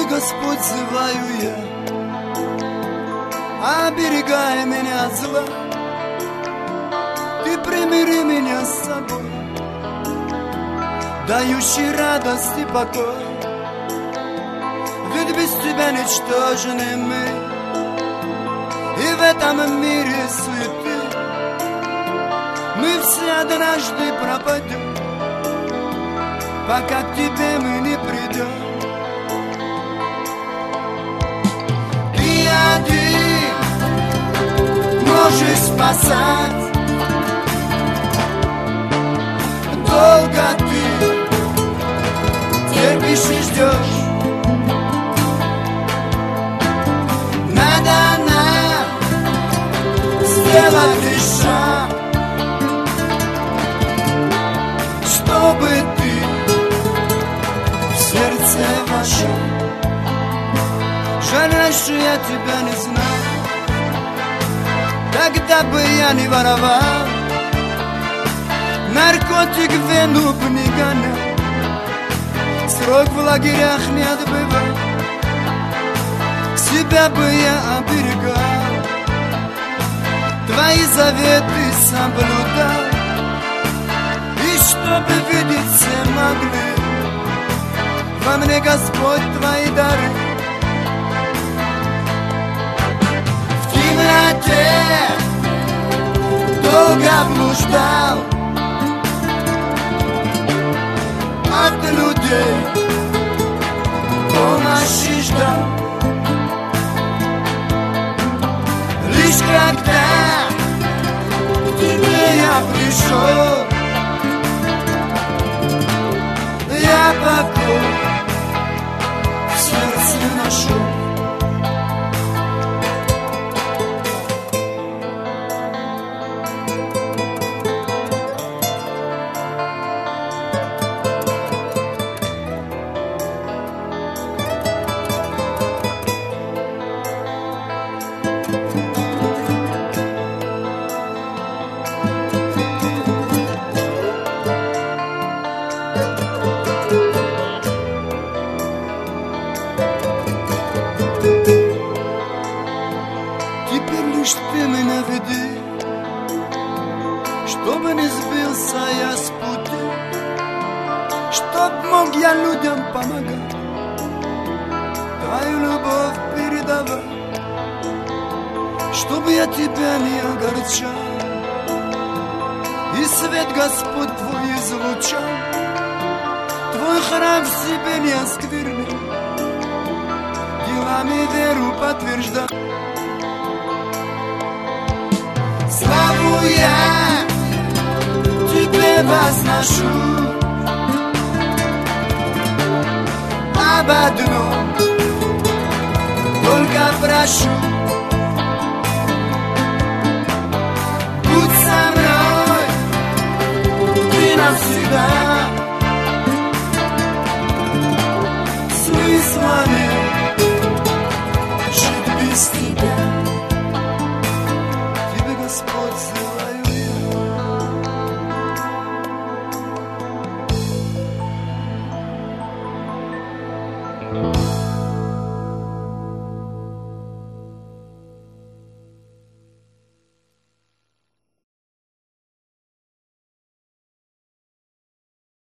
Господь, зываю я, оберегай меня от зла. Ты примири меня с собой, дающий радость и покой. Ведь без тебя ничтожны мы, и в этом мире суеты мы все однажды пропадем, пока к тебе мы не придем. Ты один можешь спасать, долго ты терпишь и ждешь. Надо нам сделать шаг, чтобы ты в сердце вошел. Жаль, раньше я тебя не знал, тогда бы я не воровал, наркотик в вену бы не гонял, срок в лагерях не отбывал. Себя бы я оберегал, твои заветы соблюдал, и чтобы видеть все могли во мне, Господь, твои дары. В темноте долго блуждал, от людей помощи ждал. Лишь когда к тебе я пришел, я покой в сердце нашел. Лишь ты меня веди, чтобы не сбился я с пути, чтоб мог я людям помогать, твою любовь передавать, чтобы я тебя не огорчал, и свет Господь твой излучал, твой храм в себе не осквернил, делами веру подтверждал. Славу я тебе возношу, об одном только прошу: будь со мной ты навсегда.